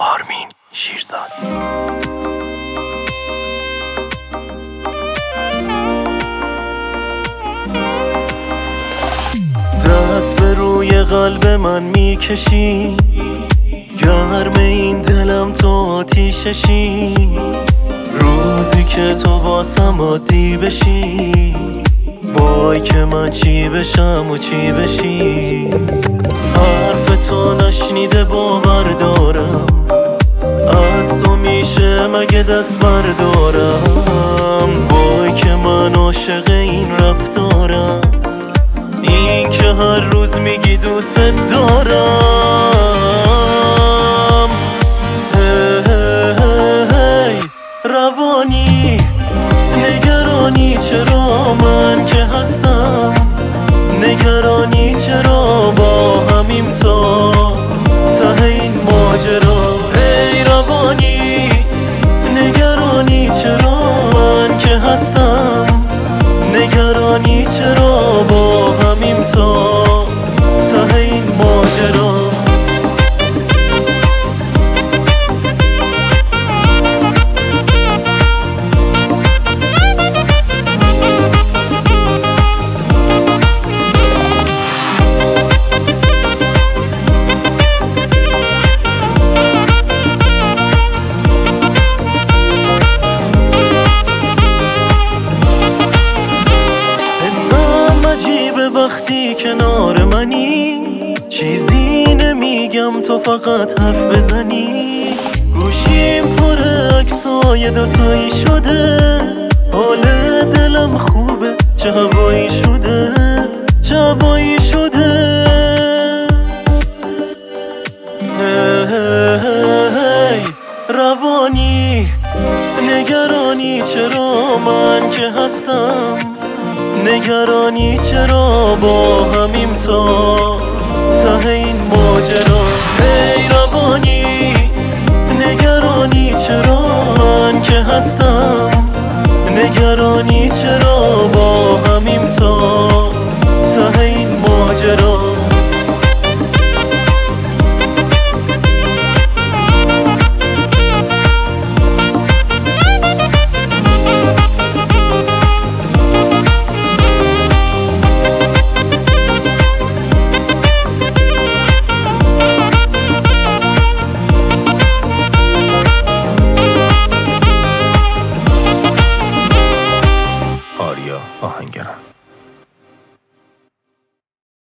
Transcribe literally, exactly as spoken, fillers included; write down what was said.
آرمین شیرزاد. دست به روی قلب من میکشی، گرم این دلم تو آتیششی. روزی که تو واسم عادی بشی، وای که من چی بشم و چی بشی. حرف تو نشنیده باور دارم، از تو میشه مگه دست بردارم. وای که من عاشق این رفتارم، این که هر روز میگی دوست دارم. هی هی روانی نگرانی چرا من که هستم، نگرانی چرا با همیم تا ته این ماجرا. ای روانی نگرانی چرا من که هستم، نگرانی چرا با همیم تا ته این ماجرا. وقتی کنار منی چیزی نمیگم، تو فقط حرف بزنی. گوشیم پر عکسای دوتایی شده، حال دلم خوبه چه هوایی شده، چه هوایی شده. هی هی روانی نگرانی چرا من که هستم، نگرانی چرا با همیم تا